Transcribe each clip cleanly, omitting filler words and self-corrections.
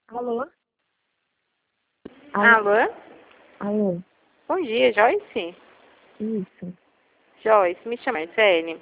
Alô? Alô? Alô? Alô? Bom dia, Joyce? Isso. Joyce, me chama Marcele.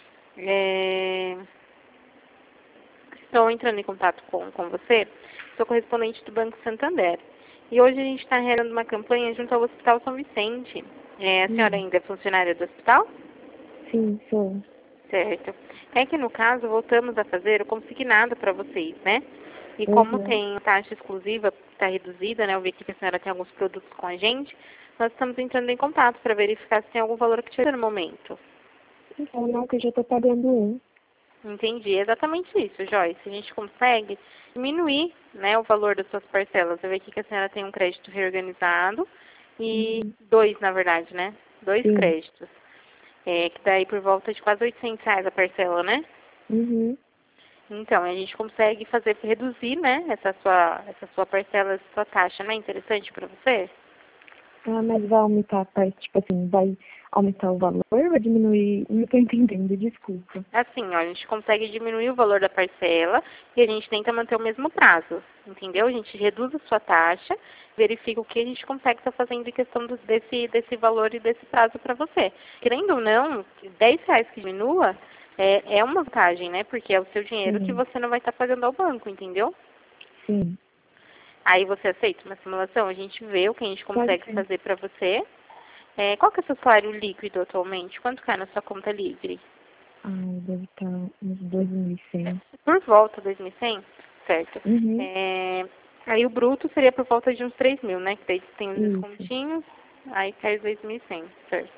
Estou entrando em contato com você. Sou correspondente do Banco Santander. E hoje a gente está realizando uma campanha junto ao Hospital São Vicente. A senhora ainda é funcionária do hospital? Sim, sou. Certo. É que no caso voltamos a fazer o consignado para vocês, né? E como Uhum. tem taxa exclusiva, está reduzida, né? Eu vi aqui que a senhora tem alguns produtos com a gente. Nós estamos entrando em contato para verificar se tem algum valor que tiver no momento. Então, não, que eu já tô pagando um. Entendi. É exatamente isso, Joyce. A gente consegue diminuir, né, o valor das suas parcelas. Eu vi aqui que a senhora tem um crédito reorganizado e Uhum. dois, na verdade, né? Dois Sim. créditos. Que daí por volta de quase R$ 800 a parcela, né? Uhum. Então, a gente consegue fazer reduzir, né, essa sua parcela, essa sua taxa, não é interessante para você? Ah, mas vai aumentar a parte, tipo assim, vai aumentar o valor ou vai diminuir? Não tô entendendo, desculpa. Assim, ó, a gente consegue diminuir o valor da parcela e a gente tenta manter o mesmo prazo, entendeu? A gente reduz a sua taxa, verifica o que a gente consegue estar fazendo em questão desse valor e desse prazo para você. Querendo ou não, R$ 10 que diminua é uma vantagem, né? Porque é o seu dinheiro que Sim, você não vai estar pagando ao banco, entendeu? sim. Aí você aceita uma simulação, a gente vê o que a gente Pode consegue ser. fazer para você. Qual que é o seu salário líquido atualmente? Quanto cai na sua conta livre? Ai, deve estar uns 2.100. Por volta de 2.100, certo? Uhum. Aí o bruto seria por volta de uns 3.000, né? Que daí tem os Isso. descontinhos, aí cai os 2.100, certo?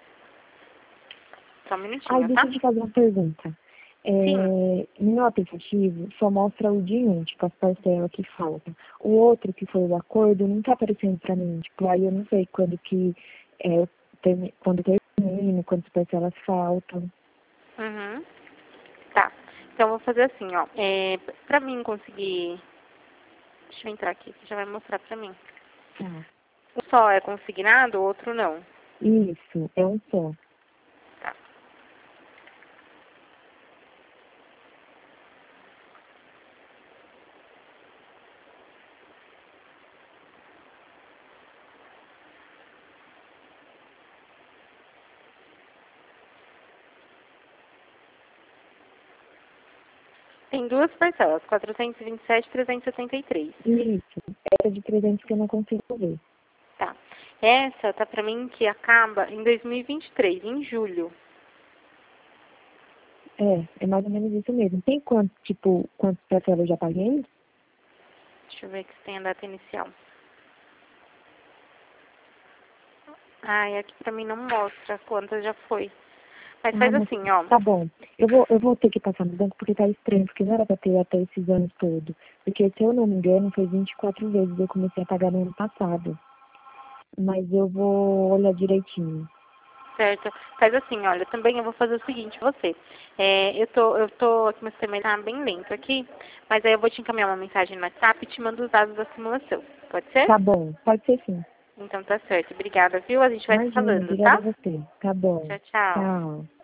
Só um Ai, minutinho, deixa tá? eu te fazer uma pergunta. Sim. No meu aplicativo só mostra o de um, tipo, as parcelas que faltam. O outro, que foi o acordo, não tá aparecendo pra mim. Tipo, aí eu não sei quando que, quando termina, quantas parcelas faltam. Uhum. Tá. Então eu vou fazer assim, ó. Pra mim conseguir. Deixa eu entrar aqui, que já vai mostrar pra mim. Tá. Um só é consignado, o outro não. Isso, é um só. Tá. Tem duas parcelas, 427 e 373. Isso, essa de 300 que eu não consigo ver. Tá. Essa tá pra mim que acaba em 2023, em julho. É mais ou menos isso mesmo. Tem quanto, tipo, quantas parcelas eu já paguei? Deixa eu ver que se tem a data inicial. Ai, aqui pra mim não mostra quantas já foi. Mas Ah, faz mas assim, ó. tá bom. Eu vou ter que passar no banco porque tá estranho, porque não era pra ter até esses anos todos. Porque, se eu não me engano, foi 24 vezes eu comecei a pagar no ano passado. Mas eu vou olhar direitinho. Certo. Faz assim, olha, também eu vou fazer o seguinte, você. Eu tô aqui, meu sistema tá bem lento aqui, mas aí eu vou te encaminhar uma mensagem no WhatsApp e te mando os dados da simulação. Pode ser? Tá bom, pode ser sim. Então tá certo. Obrigada, viu? A gente vai se Imagina, falando, obrigada a tá? você. Tá bom. Tchau, tchau. Tchau.